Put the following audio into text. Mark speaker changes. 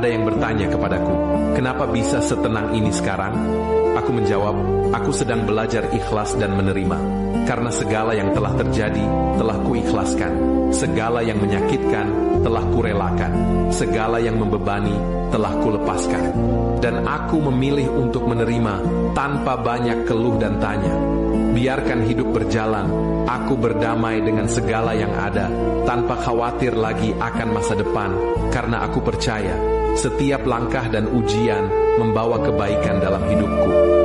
Speaker 1: Ada yang bertanya kepadaku, kenapa bisa setenang ini sekarang? Aku menjawab, aku sedang belajar ikhlas dan menerima. Karena segala yang telah terjadi, telah kuikhlaskan. Segala yang menyakitkan, telah kurelakan. Segala yang membebani, telah kulepaskan. Dan aku memilih untuk menerima, tanpa banyak keluh dan tanya. Biarkan hidup berjalan, aku berdamai dengan segala yang ada, tanpa khawatir lagi akan masa depan, karena aku percaya, setiap langkah dan ujian membawa kebaikan dalam hidupku.